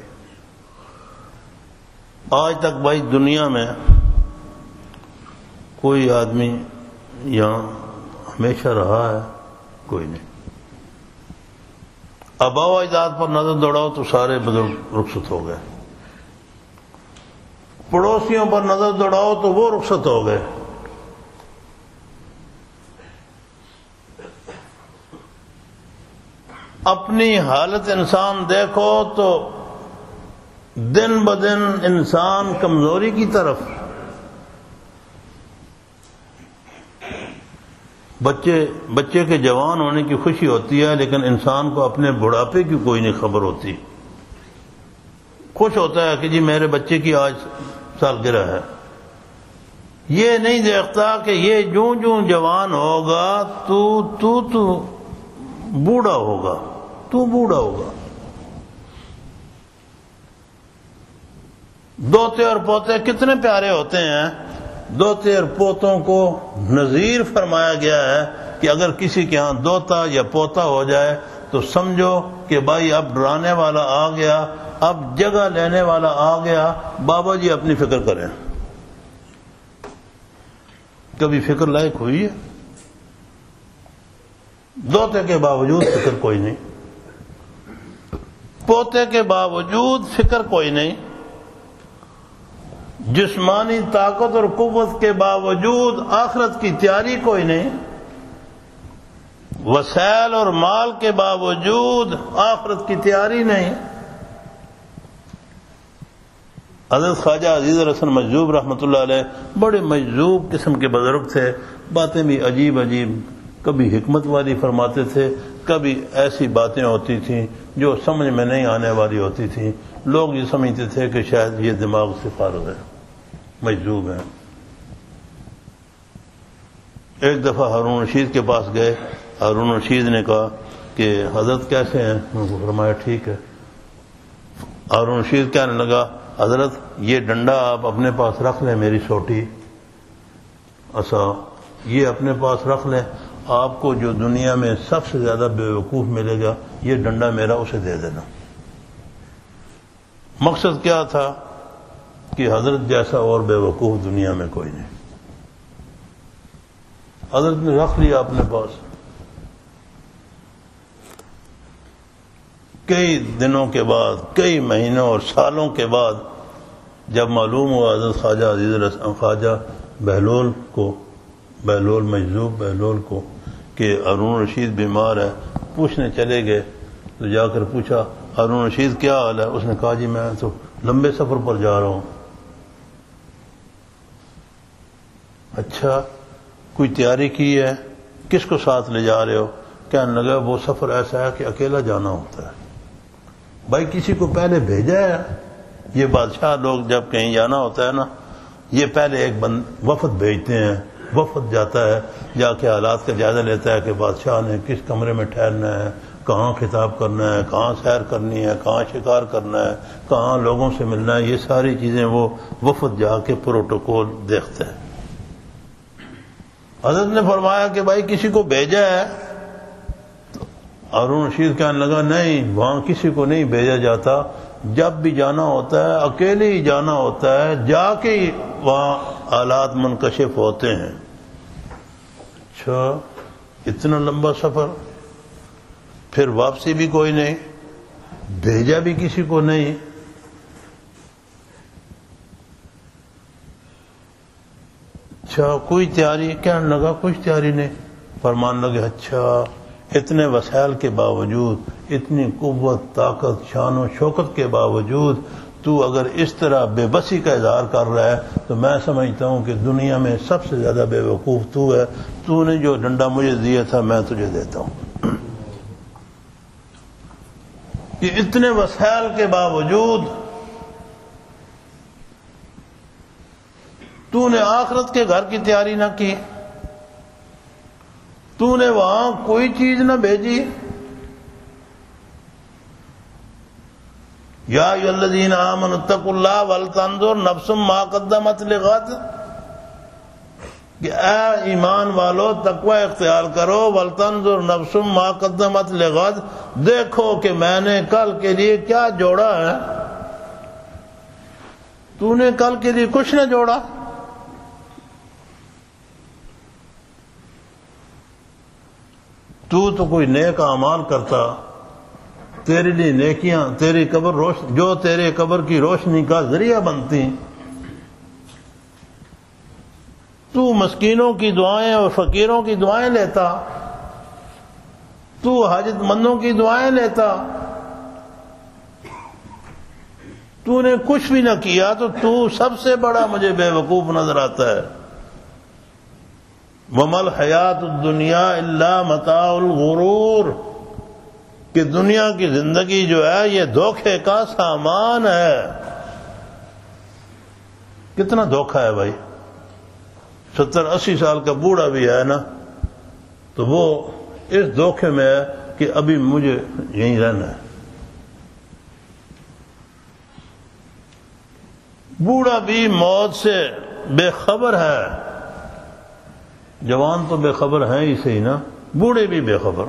آج تک بھائی دنیا میں کوئی آدمی یہاں ہمیشہ رہا ہے؟ کوئی نہیں. آباء و اجداد پر نظر دوڑاؤ تو سارے بزرگ رخصت ہو گئے. پڑوسیوں پر نظر دوڑاؤ تو وہ رخصت ہو گئے. اپنی حالت انسان دیکھو تو دن بدن انسان کمزوری کی طرف. بچے بچے کے جوان ہونے کی خوشی ہوتی ہے، لیکن انسان کو اپنے بڑھاپے کی کوئی نہیں خبر ہوتی. خوش ہوتا ہے کہ جی میرے بچے کی آج سالگرہ ہے، یہ نہیں دیکھتا کہ یہ جوں جوں جوان ہوگا تو تو تو بوڑھا ہوگا تو بوڑھا ہوگا. دوتے اور پوتے کتنے پیارے ہوتے ہیں. دوتے اور پوتوں کو نذیر فرمایا گیا ہے کہ اگر کسی کے ہاں دوتا یا پوتا ہو جائے تو سمجھو کہ بھائی اب ڈرانے والا آ گیا، اب جگہ لینے والا آ گیا. بابا جی اپنی فکر کریں. کبھی فکر لائق ہوئی ہے؟ دوتے کے باوجود فکر کوئی نہیں، پوتے کے باوجود فکر کوئی نہیں، جسمانی طاقت اور قوت کے باوجود آخرت کی تیاری کوئی نہیں، وسائل اور مال کے باوجود آخرت کی تیاری نہیں. حضرت خواجہ عزیز الحسن مجذوب رحمۃ اللہ علیہ بڑے مجذوب قسم کے بزرگ تھے، باتیں بھی عجیب عجیب، کبھی حکمت والی فرماتے تھے، کبھی ایسی باتیں ہوتی تھیں جو سمجھ میں نہیں آنے والی ہوتی تھیں، لوگ یہ سمجھتے تھے کہ شاید یہ دماغ سے فارغ ہے، مجذوب ہے۔ ایک دفعہ ہارون رشید کے پاس گئے، ہارون رشید نے کہا کہ حضرت کیسے ہیں؟ انہوں نے فرمایا ٹھیک ہے۔ ہارون رشید کہنے لگا حضرت یہ ڈنڈا آپ اپنے پاس رکھ لیں، میری سوٹی ایسا یہ اپنے پاس رکھ لیں، آپ کو جو دنیا میں سب سے زیادہ بے وقوف ملے گا یہ ڈنڈا میرا اسے دے دینا۔ مقصد کیا تھا کہ حضرت جیسا اور بے وقوف دنیا میں کوئی نہیں۔ حضرت نے رکھ لیا اپنے پاس۔ کئی دنوں کے بعد، کئی مہینوں اور سالوں کے بعد جب معلوم ہوا حضرت خواجہ عزیز الحسن خواجہ بہلول کو، بہلول مجذوب بہلول کو کہ ہارون رشید بیمار ہے، پوچھنے چلے گئے تو جا کر پوچھا ہارون رشید کیا حال ہے؟ اس نے کہا جی میں تو لمبے سفر پر جا رہا ہوں۔ اچھا کوئی تیاری کی ہے؟ کس کو ساتھ لے جا رہے ہو؟ کہنے لگا وہ سفر ایسا ہے کہ اکیلا جانا ہوتا ہے۔ بھائی کسی کو پہلے بھیجا ہے؟ یہ بادشاہ لوگ جب کہیں جانا ہوتا ہے نا، یہ پہلے ایک بند وفد بھیجتے ہیں، وفد جاتا ہے، جا کے حالات کا جائزہ لیتا ہے کہ بادشاہ نے کس کمرے میں ٹھہرنا ہے، کہاں خطاب کرنا ہے، کہاں سیر کرنی ہے، کہاں شکار کرنا ہے، کہاں لوگوں سے ملنا ہے، یہ ساری چیزیں وہ وفد جا کے پروٹوکول دیکھتے ہیں۔ حضرت نے فرمایا کہ بھائی کسی کو بھیجا ہے؟ ہارون رشید کہنے لگا نہیں، وہاں کسی کو نہیں بھیجا جاتا، جب بھی جانا ہوتا ہے اکیلے ہی جانا ہوتا ہے، جا کے ہی وہاں حالات منکشف ہوتے ہیں۔ اچھا اتنا لمبا سفر، پھر واپسی بھی کوئی نہیں، بھیجا بھی کسی کو نہیں۔ اچھا کوئی تیاری؟ کہنے لگا کچھ تیاری نہیں۔ فرمان لگے اچھا اتنے وسائل کے باوجود، اتنی قوت، طاقت، شان و شوکت کے باوجود تو اگر اس طرح بے بسی کا اظہار کر رہا ہے تو میں سمجھتا ہوں کہ دنیا میں سب سے زیادہ بے وقوف تو ہے، تو نے جو ڈنڈا مجھے دیا تھا میں تجھے دیتا ہوں۔ کہ اتنے وسائل کے باوجود تو نے آخرت کے گھر کی تیاری نہ کی، تو نے وہاں کوئی چیز نہ بھیجی۔ یا ایھا الذین آمنوا اتقوا اللہ ولتنظر نفس ما قدمت لغد، کہ اے ایمان والو تقوی اختیار کرو، ولتنظر نفس ما قدمت لغد، دیکھو کہ میں نے کل کے لیے کیا جوڑا ہے۔ تو نے کل کے لیے کچھ نہ جوڑا۔ تو تو کوئی نیک اعمال کرتا، تیرے لیے نیکیاں تیری قبر روشن جو تیرے قبر کی روشنی کا ذریعہ بنتی، تو مسکینوں کی دعائیں اور فقیروں کی دعائیں لیتا، تو حاجت مندوں کی دعائیں لیتا، تو نے کچھ بھی نہ کیا تو تو سب سے بڑا مجھے بے وقوف نظر آتا ہے۔ وَمَا الْحَيَاةُ الدُّنْيَا إِلَّا مَتَاعُ الْغُرُورِ، کہ دنیا کی زندگی جو ہے یہ دھوکے کا سامان ہے۔ کتنا دھوکہ ہے بھائی، ستر اسی سال کا بوڑھا بھی ہے نا تو وہ اس دھوکے میں ہے کہ ابھی مجھے یہیں رہنا ہے۔ بوڑھا بھی موت سے بے خبر ہے، جوان تو بے خبر ہیں ہی صحیح نا، بوڑھے بھی بے خبر۔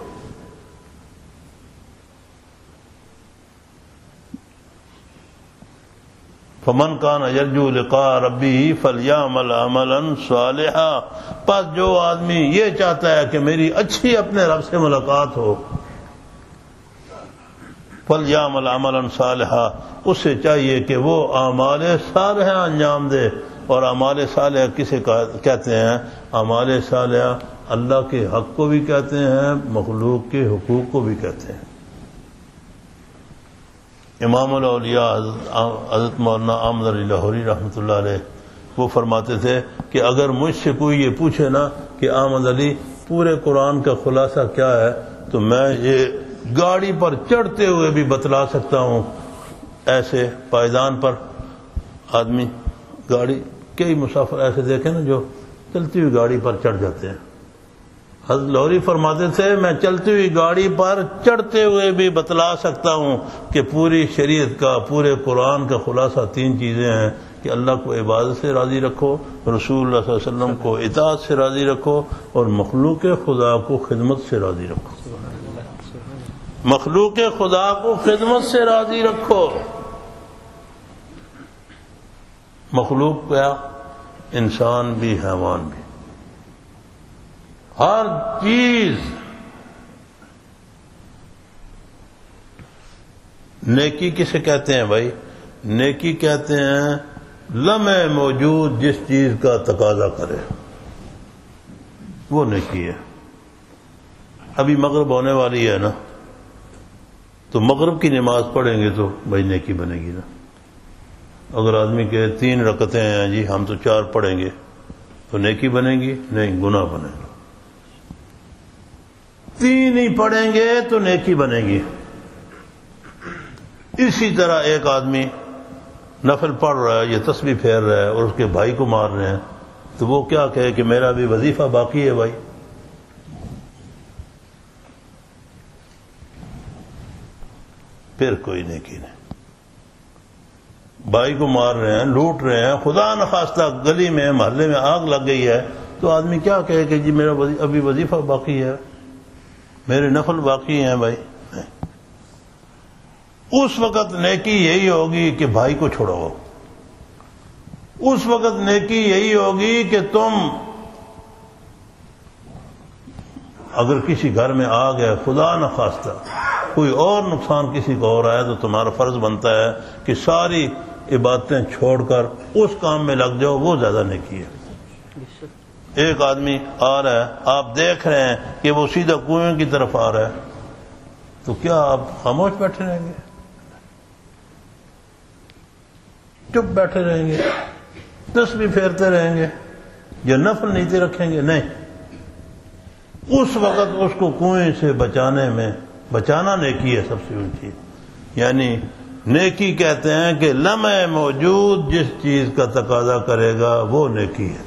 فمن کان یرجو لقاء ربہ فلیعمل عملا صالحا، پس جو آدمی یہ چاہتا ہے کہ میری اچھی اپنے رب سے ملاقات ہو، فلیعمل عملا صالحا، اسے چاہیے کہ وہ اعمال صالحہ انجام دے۔ اور اعمال صالحہ کسے کہتے ہیں؟ اعمال صالحہ اللہ کے حق کو بھی کہتے ہیں، مخلوق کے حقوق کو بھی کہتے ہیں۔ امام الاولیاء حضرت مولانا احمد علی لاہوری رحمۃ اللہ علیہ وہ فرماتے تھے کہ اگر مجھ سے کوئی یہ پوچھے نا کہ احمد علی پورے قرآن کا خلاصہ کیا ہے تو میں یہ گاڑی پر چڑھتے ہوئے بھی بتلا سکتا ہوں. ایسے پائیدان پر آدمی گاڑی کئی مسافر ایسے دیکھیں نا جو چلتی ہوئی گاڑی پر چڑھ جاتے ہیں. حضرت لاہوری فرماتے تھے میں چلتی ہوئی گاڑی پر چڑھتے ہوئے بھی بتلا سکتا ہوں کہ پوری شریعت کا پورے قرآن کا خلاصہ تین چیزیں ہیں کہ اللہ کو عبادت سے راضی رکھو, رسول اللہ صلی اللہ علیہ وسلم کو اطاعت سے راضی رکھو, اور مخلوق خدا کو خدمت سے راضی رکھو. مخلوق خدا کو خدمت سے راضی رکھو. مخلوق کیا؟ انسان بھی حیوان بھی, ہر چیز. نیکی کسے کہتے ہیں بھائی؟ نیکی کہتے ہیں لمحے موجود جس چیز کا تقاضا کرے وہ نیکی ہے. ابھی مغرب ہونے والی ہے نا, تو مغرب کی نماز پڑھیں گے تو بھائی نیکی بنے گی نا. اگر آدمی کہ تین رکعتیں ہیں جی ہم تو چار پڑھیں گے تو نیکی بنے گی؟ نہیں, گناہ بنے گا. تین ہی پڑھیں گے تو نیکی بنے گی. اسی طرح ایک آدمی نفل پڑھ رہا ہے, یہ تسبیح پھیر رہا ہے اور اس کے بھائی کو مار رہے ہیں, تو وہ کیا کہے کہ میرا بھی وظیفہ باقی ہے بھائی. پھر کوئی نیکی نہیں. بھائی کو مار رہے ہیں, لوٹ رہے ہیں, خدا نخواستہ گلی میں محلے میں آگ لگ گئی ہے, تو آدمی کیا کہے کہ جی میرا ابھی وظیفہ باقی ہے, میرے نفل باقی ہیں بھائی. اس وقت نیکی یہی ہوگی کہ بھائی کو چھوڑو. اس وقت نیکی یہی ہوگی کہ تم اگر کسی گھر میں آگ ہے, خدا نخواستہ کوئی اور نقصان کسی کو اور آیا, تو تمہارا فرض بنتا ہے کہ ساری عبادتیں چھوڑ کر اس کام میں لگ جاؤ, وہ زیادہ نیکی ہے. ایک آدمی آ رہا ہے, آپ دیکھ رہے ہیں کہ وہ سیدھا کنویں کی طرف آ رہا ہے, تو کیا آپ خاموش بیٹھے رہیں گے؟ چپ بیٹھے رہیں گے, تسبیح پھیرتے رہیں گے, یا نفل نیتی رکھیں گے؟ نہیں. اس وقت اس کو کنویں سے بچانے میں بچانا نیکی ہے سب سے اونچی. یعنی نیکی کہتے ہیں کہ لمحے موجود جس چیز کا تقاضا کرے گا وہ نیکی ہے.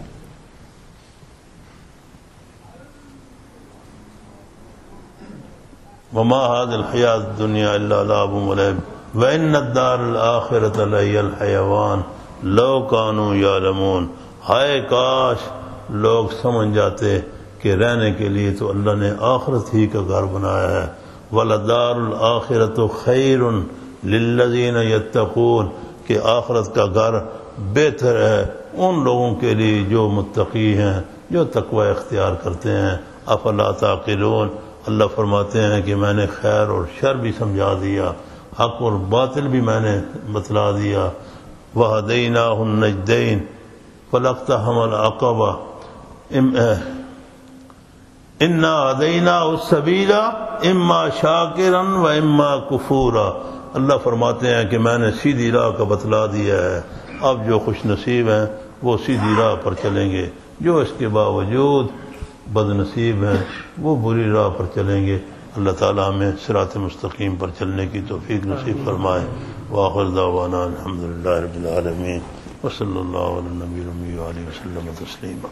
وما هذه الحیاۃ الدنیا الا لعب ولعب وان الدار الآخرۃ لہی الحیوان لو کانوا یعلمون. ہائے کاش لوگ سمجھ جاتے کہ رہنے کے لیے تو اللہ نے آخرت ہی کا گھر بنایا ہے. وَلَدَارُ الْآخِرَةُ خَيْرٌ لِلَّذِينَ يَتَّقُونَ, کہ آخرت کا گھر بہتر ہے ان لوگوں کے لیے جو متقی ہیں, جو تقوی اختیار کرتے ہیں. افلا تعقلون. اللہ فرماتے ہیں کہ میں نے خیر اور شر بھی سمجھا دیا, حق اور باطل بھی میں نے بتلا دیا. وَهَدَيْنَاهُ النَّجْدَيْنِ فَلَاقْتَحَمَ الْعَقَبَةَ اِنَّا هَدَيْنَاهُ السَّبِيلَ اِمَّا شَاكِرًا وَإِمَّا كُفُورًا. اللہ فرماتے ہیں کہ میں نے سیدھی راہ کا بتلا دیا ہے, اب جو خوش نصیب ہیں وہ سیدھی راہ پر چلیں گے, جو اس کے باوجود بد نصیب ہیں وہ بری راہ پر چلیں گے. اللہ تعالیٰ ہمیں صراط مستقیم پر چلنے کی توفیق نصیب فرمائے. وآخر دعوانا الحمدللہ رب العالمین وصلی اللہ علی النبی الأمی وآلہ وسلم تسلیما.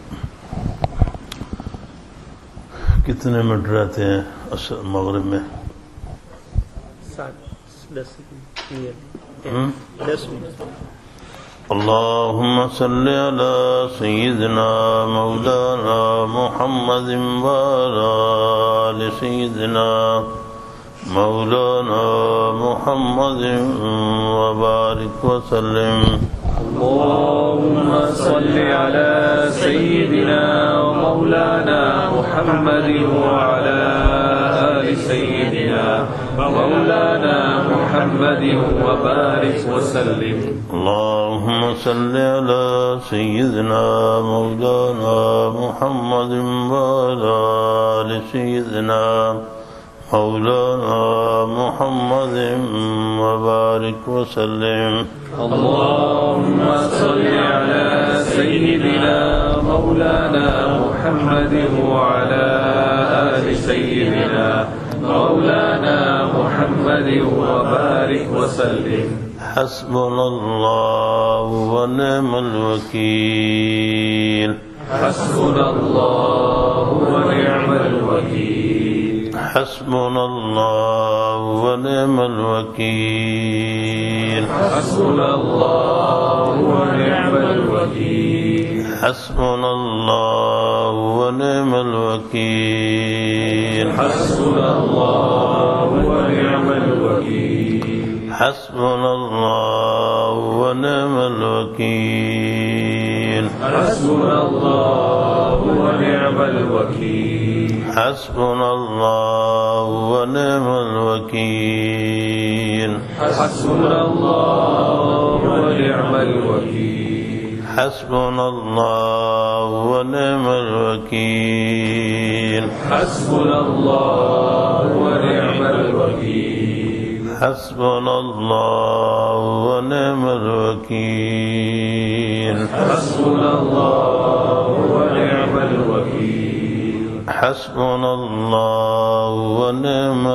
کتنے منٹ رہتے ہیں مغرب میں؟ اللہم صل علی سیدنا مولانا محمد وعلی آل سیدنا مولانا محمد وبارک وسلم. اللهم صل على سيدنا ومولانا محمد وعلى آل سيدنا مولانا محمد وبارك وسلم. اللهم صل على سيدنا مولانا محمد وعلى آل سيدنا مولانا محمد وبارك وسلم. اللهم صل على سيدنا مولانا محمد وعلى آل سيدنا مولانا محمد وبارك وسلم. حسبنا الله ونعم الوكيل. حسبنا الله ونعم الوكيل. حسبنا الله ونعم الوكيل. حسبنا الله ونعم الوكيل. حسبنا الله ونعم الوكيل. حسبنا الله ونعم الوكيل. حسبنا الله ونعم الوكيل. حسبنا الله ونعم الوكيل. حسبنا الله ونعم الوكيل. حسبنا الله ونعم الوكيل. حسبنا الله ونعم الوكيل. حسبنا الله ونعم الوكيل. حسبنا الله ونعم الوكيل. حسبنا الله ونعم الوكيل. حسبنا الله ونعم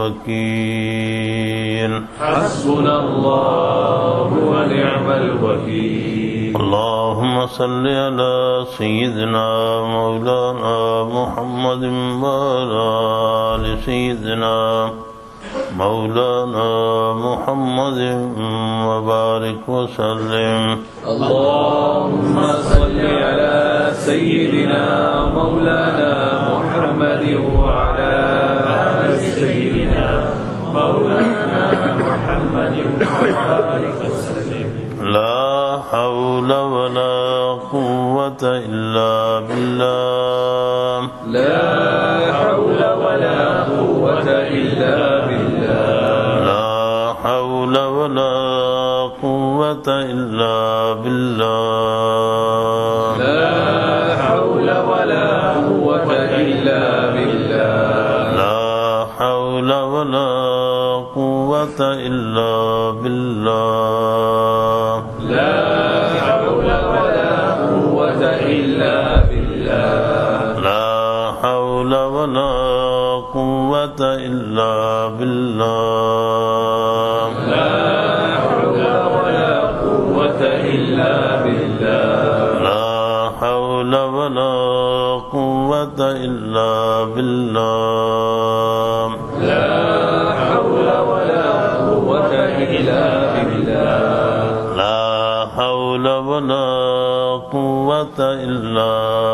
الوكيل. حسبنا الله ونعم الوكيل. اللهم صل على سيدنا مولانا محمد وعلى آل سيدنا مولانا محمد وبارك وسلم. اللهم صل على سيدنا مولانا محمد وعلى آل سيدنا مولانا محمد وبارك وسلم. لا حول ولا قوة إلا بالله. لا حول ولا قوة إلا بالله. لا حول ولا قوة إلا بالله. لا حول ولا قوة إلا بالله. لا حول ولا قوة إلا بالله. لا حول ولا قوة إلا بالله. لا حول ولا قوة إلا بالله. لا حول ولا قوة إلا بالله. لا حول ولا قوة إلا بالله. لا حول ولا قوة إلا بالله. لا حول ولا قوة إلا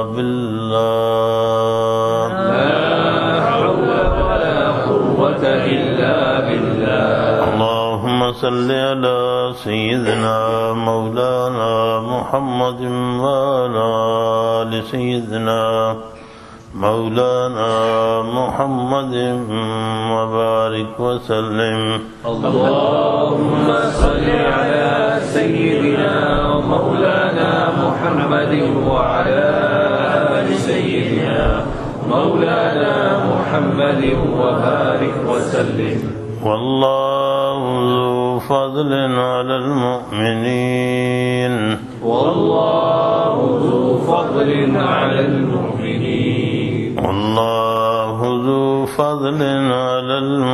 بالله. لا حول ولا قوة إلا بالله. اللهم صل على سيدنا مولانا محمد وعلى آل سيدنا مولانا محمد وبارك وسلم. اللهم صل على سيدنا مولانا محمد وعلى آل سيدنا مولانا محمد وبارك وسلم. والله ذو فضل على المؤمنين. والله ذو فضل على المؤمنين. والله ذو فضل على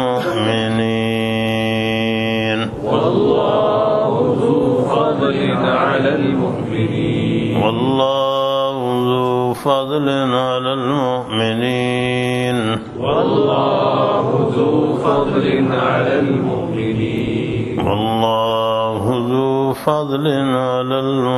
المؤمنين. والله ذو فضل على المؤمنين. والله ذو فضل على المؤمنين. والله ذو فضل على المؤمنين. والله ذو فضل على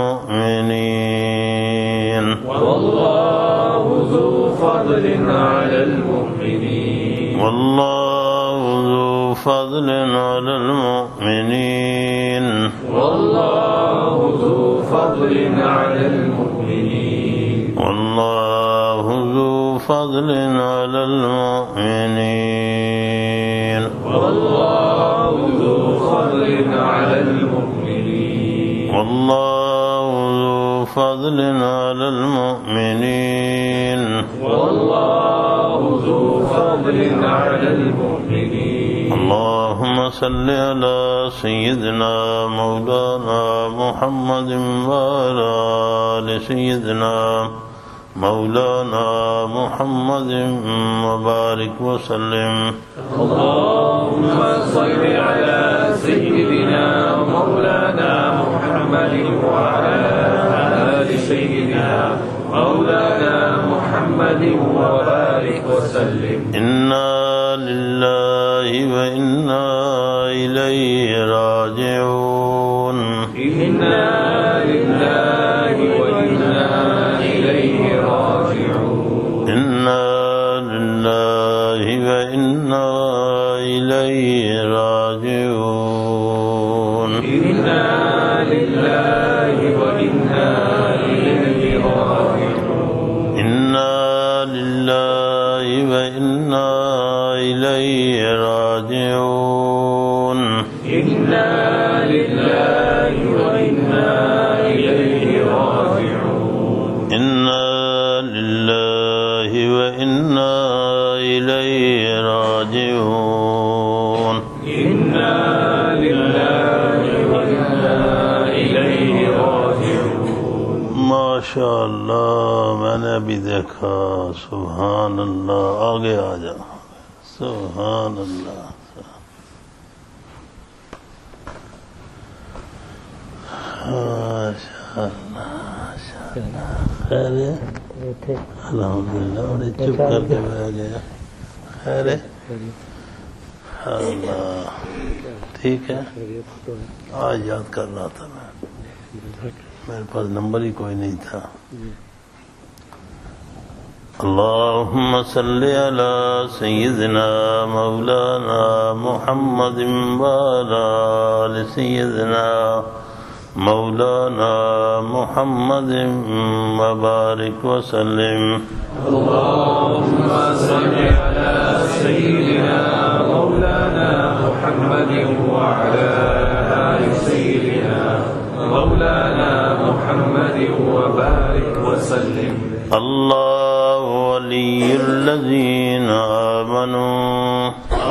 المؤمنين. والله ذو فضل على المؤمنين. والله ذو فضل على المؤمنين. والله ذو فضل على المؤمنين. والله ذو فضل على المؤمنين. والله ذو فضل على المؤمنين. والله ذو فضل على المؤمنين. والله ذو فضل على المؤمنين. اللهم صل على سيدنا مولانا محمد وعلى آل سيدنا مولانا محمد وبارك وسلم. اللهم صل على سيدنا مولانا محمد وعلى آل سيدنا مولانا محمد وبارك وسلم. إنا لله وإنا إليه راجعون. إنا لله وإنا إليه راجعون. إنا لله وإنا إليه راجعون. إنا لله وإنا إليه راجعون. إنا لله وإنا إليه راجعون. إنا لله وإنا إليه راجعون. إنا لله وإنا إليه راجعون. إنا لله وإنا إليه راجعون. ما شاء اللہ میں نے ابھی دیکھا. سبحان اللہ. آگے آ جا. سبحان اللہ. ماشاء اللہ. خیر ہے. الحمدللہ. بڑے چپ کر کے بیٹھ گیا. خیر ہے. اللہ ٹھیک ہے. آج یاد کر رہا تھا میں. میرے پاس نمبر ہی کوئی نہیں تھا. اللهم صل على سيدنا مولانا محمد وعلى آل سيدنا مولانا محمد وبارك وسلم. اللهم صل على سيدنا مولانا محمد وعلى آل سيدنا مولانا محمد وبارك وسلم. الله ولي الذين آمنوا.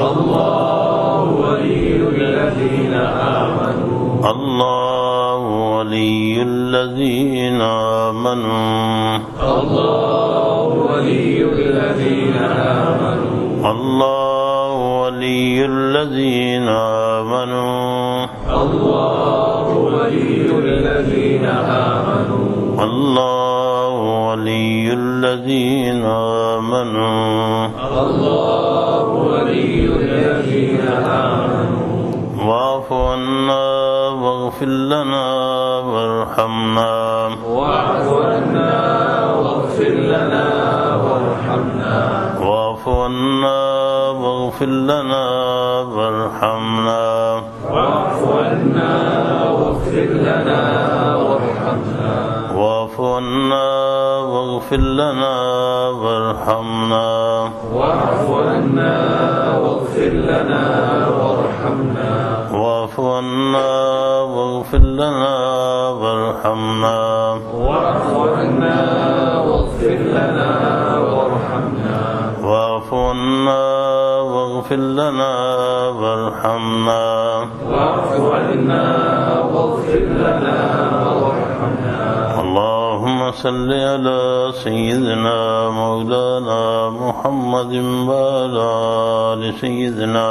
الله ولي الذين آمنوا. الله ولي الذين آمنوا. الله ولي الذين آمنوا. الله ولي الذين آمنوا. الله ولي الذين آمنوا. الله ولي الذين آمنوا. الله ولي الذين آمنوا. واعف عنا واغفر لنا وارحمنا. واعف عنا واغفر لنا وارحمنا. واعف عنا واغفر لنا وارحمنا. واعف عنا واغفر لنا وارحمنا. واعف عنا واغفر لنا وارحمنا. واعف عنا واغفر لنا وارحمنا. واعف عنا واغفر لنا وارحمنا. واعف عنا واغفر لنا وارحمنا. واعف عنا واغفر لنا وارحمنا. واعف عنا واغفر لنا وارحمنا. اللهم صل على سيدنا مولانا محمد وعلى آل سيدنا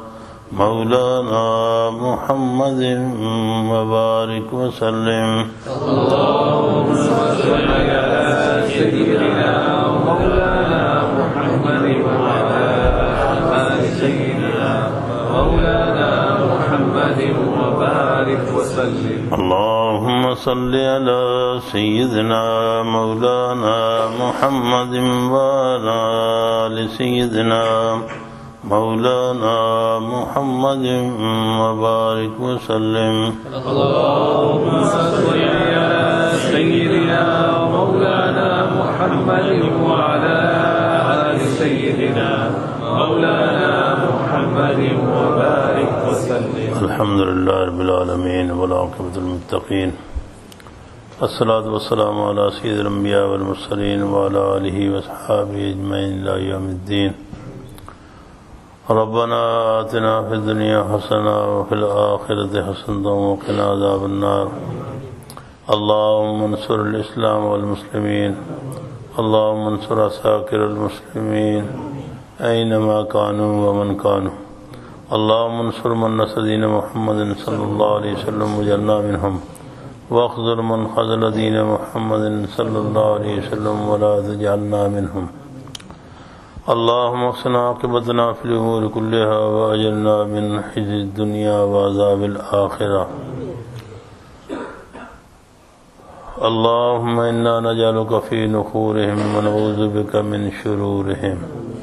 مولانا محمد وبارك وسلم. اللهم صل على سيدنا مولانا محمد وعلى آل سيدنا مولانا محمد وبارك وسلم. اللهم صل على سيدنا مولانا محمد وعلى آل سيدنا مولانا محمد وبارك وسلم. اللهم صل على سيدنا مولانا محمد وعلى آل سيدنا مولانا محمد وبارك وسلم. الحمد لله رب العالمين والعاقبة للمتقين. الصلاة والسلام على سيد الأنبياء والمرسلين وعلى آله وأصحابه أجمعين إلى يوم الدين. ربنا آتنا في الدنيا حسنة وفي الآخرة حسنة وقنا عذاب النار اللهم انصر الإسلام والمسلمين اللهم انصر عساكر المسلمين أينما كانوا ومن كانوا اللهم انصر من نصر دين محمد صلى الله عليه وسلم وجعلنا منهم واخذل من خذل دين محمد صلى الله عليه وسلم ولا تجعلنا منهم اللهم اقسنا عاقبتنا في الأمور كلها وأجرنا من خزي الدنيا وعذاب الآخرة اللهم إنا نجعلك في نحورهم ونعوذ بك من شرورهم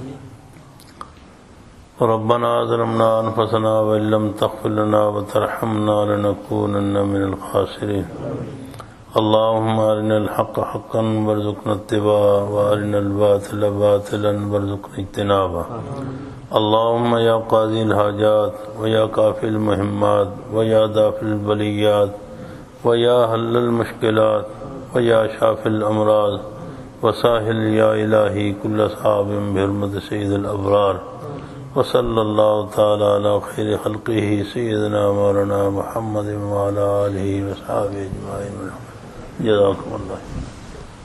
ربنا ظلمنا أنفسنا وإن لم تغفر لنا وترحمنا لنكونن من الخاسرين اللهم أرنا الحق حقا وارزقنا اتباعه وأرنا الباطل باطلا وارزقنا اجتنابه اللهم يا قاضي الحاجات ويا كافي المهمات ويا دافع البليات ويا حل المشكلات ويا شافي الأمراض وساهل يا إلهي كل صعاب بحرمة سيد الأبرار وصلى الله تعالى على خير خلقه سيدنا مولانا محمد وعلى آله وصحبه أجمعين جزاكم الله